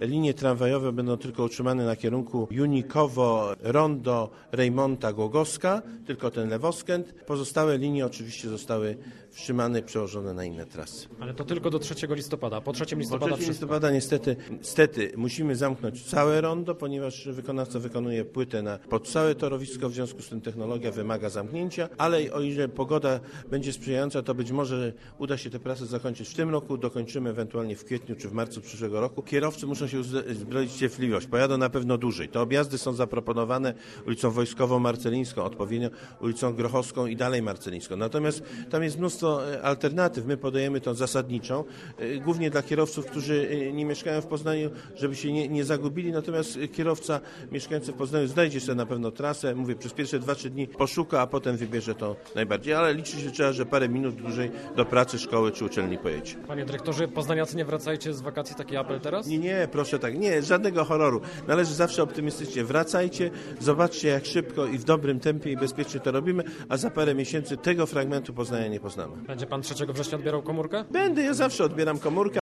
linie tramwajowe będą tylko utrzymane na kierunku Junikowo, Rondo, Rejmonta, Głogowska, tylko ten lewoskręt. Pozostałe linie oczywiście zostały wstrzymane, przełożone na inne trasy. Ale to tylko do 3 listopada. Po 3 listopada Po 3 listopada niestety musimy zamknąć całe rondo, ponieważ wykonawca wykonuje płytę pod całe torowisko, w związku z tym technologia wymaga zamknięcia, ale o ile pogoda będzie sprzyjająca, to być może uda się te prace zakończyć w tym roku, dokończymy ewentualnie w kwietniu czy w marcu przyszłego roku. Kierowcy muszą się uzbroić w cierpliwość, pojadą na pewno dłużej. Te objazdy są zaproponowane ulicą Wojskową, Marcelińską, odpowiednio ulicą Grochowską i dalej Marcelińską. Natomiast tam jest mnóstwo alternatyw. My podajemy tą zasadniczą, głównie dla kierowców, którzy nie mieszkają w Poznaniu, żeby się nie zagubili, natomiast kierowca mieszkający w Poznaniu znajdzie sobie na pewno trasę, mówię, przez pierwsze 2-3 dni poszuka, a potem wybierze to najbardziej, ale liczy się trzeba, że parę minut dłużej do pracy, szkoły czy uczelni pojedzie. Panie dyrektorze, poznaniacy, nie wracajcie z wakacji, taki apel teraz? Nie, proszę tak, nie, żadnego horroru. Należy zawsze optymistycznie, wracajcie, zobaczcie jak szybko i w dobrym tempie i bezpiecznie to robimy, a za parę miesięcy tego fragmentu Poznania nie poznamy. Będzie pan 3 września odbierał komórkę? Będę, ja zawsze odbieram komórkę.